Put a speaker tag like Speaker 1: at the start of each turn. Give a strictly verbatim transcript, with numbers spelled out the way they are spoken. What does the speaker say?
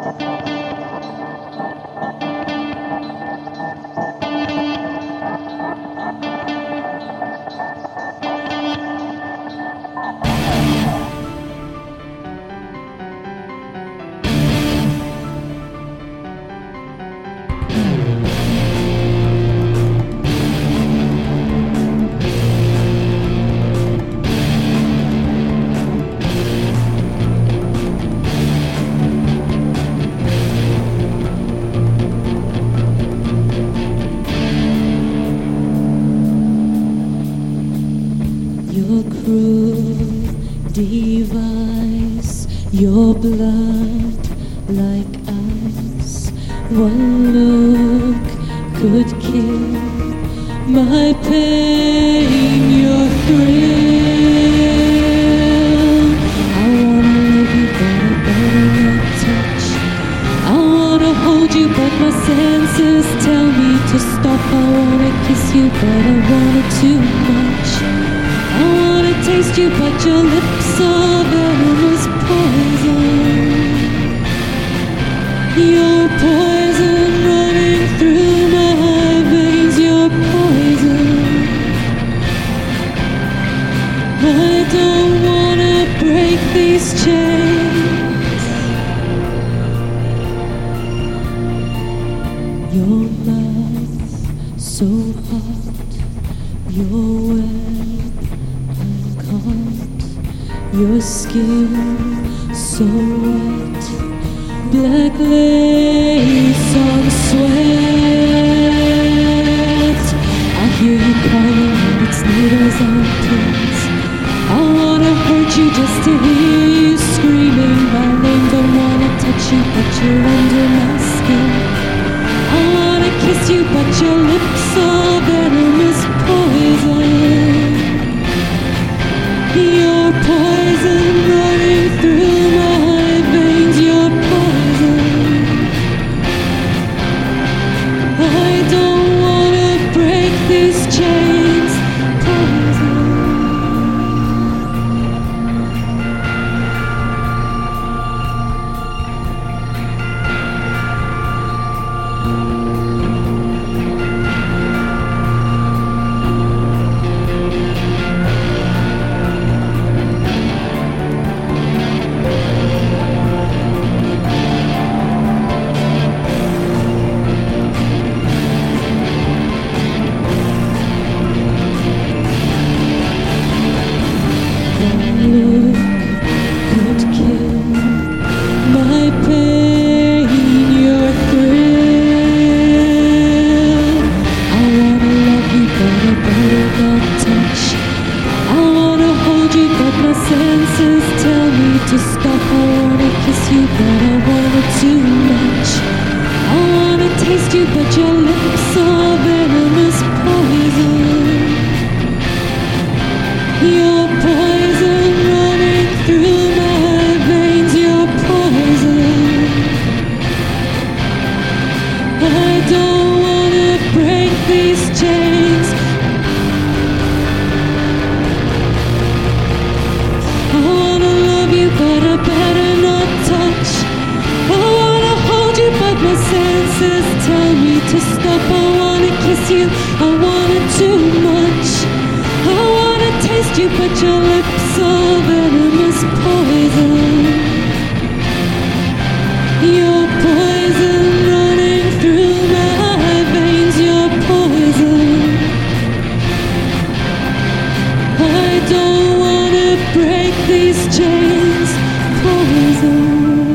Speaker 1: Your cruel device, your blood like ice. One look could kill my pain, your thrill. I wanna love you, but I better not touch. I wanna hold you, but my senses tell me to stop. I wanna kiss you, but I want it too much. I wanna taste you, but your lips are venomous poison. Your poison running through my veins, your poison. I don't wanna break these chains. Your mouth so hot, your web uncaught, your skin so wet, black lace on sweat. I hear you calling and it's needles on pins. I wanna hurt you just to hear you screaming my name. Don't wanna touch you, but you're under my skin. I wanna kiss you, but your lips are venomous poison. Your poison running through my veins, your poison. I don't wanna break these chains, poison. Could kill my pain, your thrill. I wanna love you, but I better not touch. I wanna hold you, but my senses tell me to stop. I wanna kiss you, but I want it too much. I wanna taste you, but your lips are venomous poison. Your poison running through my veins, your poison. I don't wanna break these chains. I wanna love you, but I better not touch. I wanna hold you, but my senses tell me to stop. I wanna kiss you, I want it too much. I wanna taste you, but your lips are venomous poison. Your poison running through my veins, your poison. I don't wanna break these chains, poison.